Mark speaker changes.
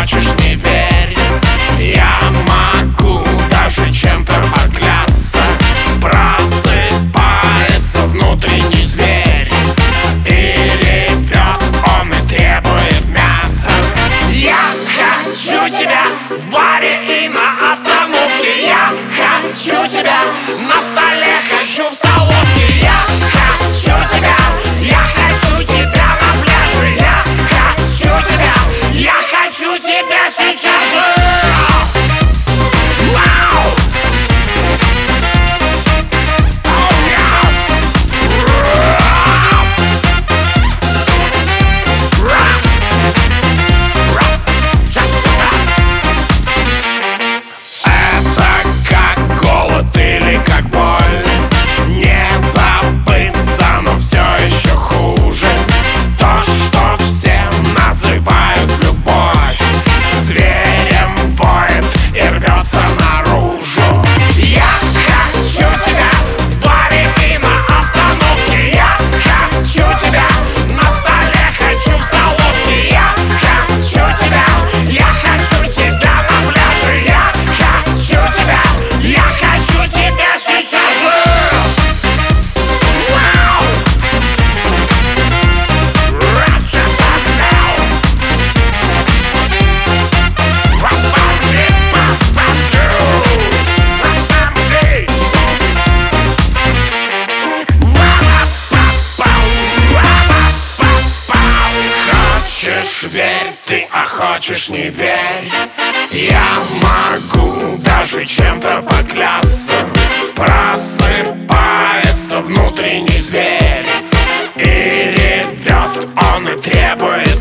Speaker 1: хочешь, не верь. Я могу даже чем-то поклясться. Просыпается внутренний зверь, и ревет он и требует мяса. Я хочу тебя в баре и на остановке. Я хочу тебя на столе, хочу в столовке. Я хочу тебя, я хочу тебя на пляже. Я хочу тебя, я хочу тебя сейчас же. Вау! Это как голод или как боль. Не забыться, но все еще хуже. То, что все называют любовь, зверем воет и рвется наружу. Я хочу тебя в баре и на остановке. Я хочу тебя на столе, хочу в столовке. Я хочу тебя, я хочу тебя на пляже. Я хочу тебя, я хочу тебя сейчас же. Вау! Хочешь, верь ты, а хочешь, не верь. Я могу даже чем-то поклясться. Просыпается внутренний зверь, и ревет он и требует